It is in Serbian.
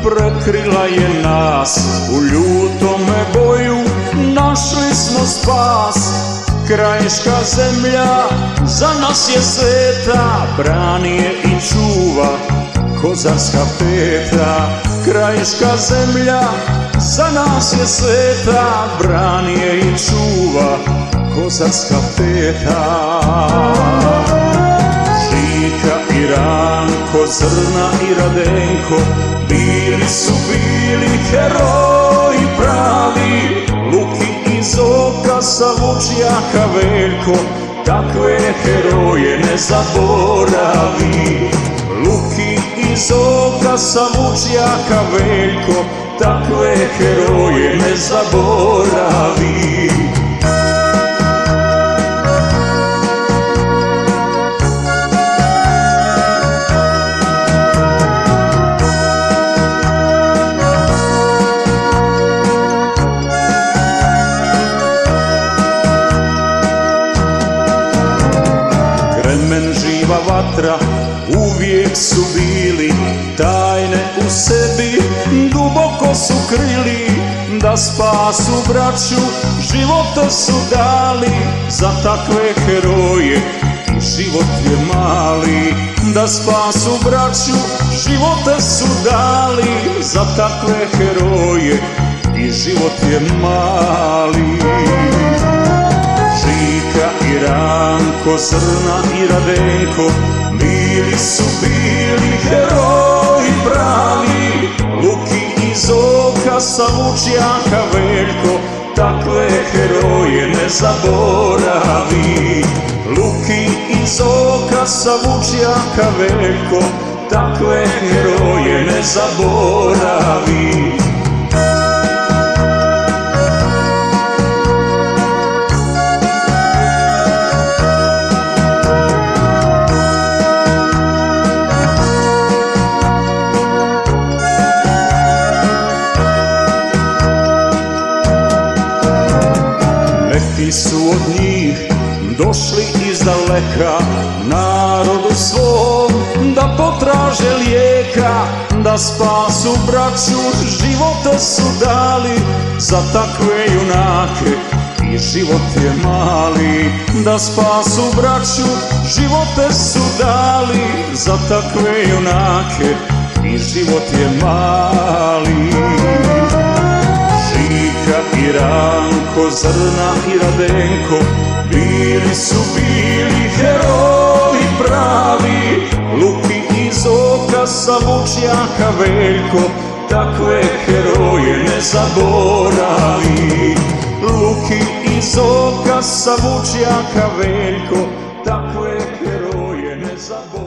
prekrila je nas, u ljutome boju našli smo spas. Krajiška zemlja za nas je sveta, brani je i čuva Kozarska peta. Krajiška zemlja za nas je sveta, brani je i čuva Kozarska peta. Žika i Ranko, Zrna i Radenko, bili su heroji pravi. Luki iz Oka, Savučjaka Veljko, takve heroje ne zaboravi. Luki iz Oka, Savučjaka Veljko, takve heroje ne zaboravi. Kremen, živa vatra, uvijek su bili, tajne u sebi duboko su krili. Da spasu braću, živote su dali, za takve heroje i život je mali. Da spasu braću, živote su dali, za takve heroje i život je mali. Žika i Ranko, Zrna i Radenko, bili su heroji pravi. Luki iz Oka, Savučjaka Veljko, takve heroje ne zaboravi. Luki iz Oka, Savučjaka Veljko, takve heroje ne zaboravi. Neki su od njih došli iz daleka, narodu svom da potraže lijeka. Da spasu braću, živote su dali, za takve junake i život je mali. Da spasu braću, živote su dali, za takve junake i život je mali. Žika i Ranko, Zrna i Radenko, bili su heroji pravi. Luki iz Oka, Savučjaka Veljko, takve heroje ne zaboravi. Luki iz Oka, Savučjaka Veljko, takve heroje ne zaboravi.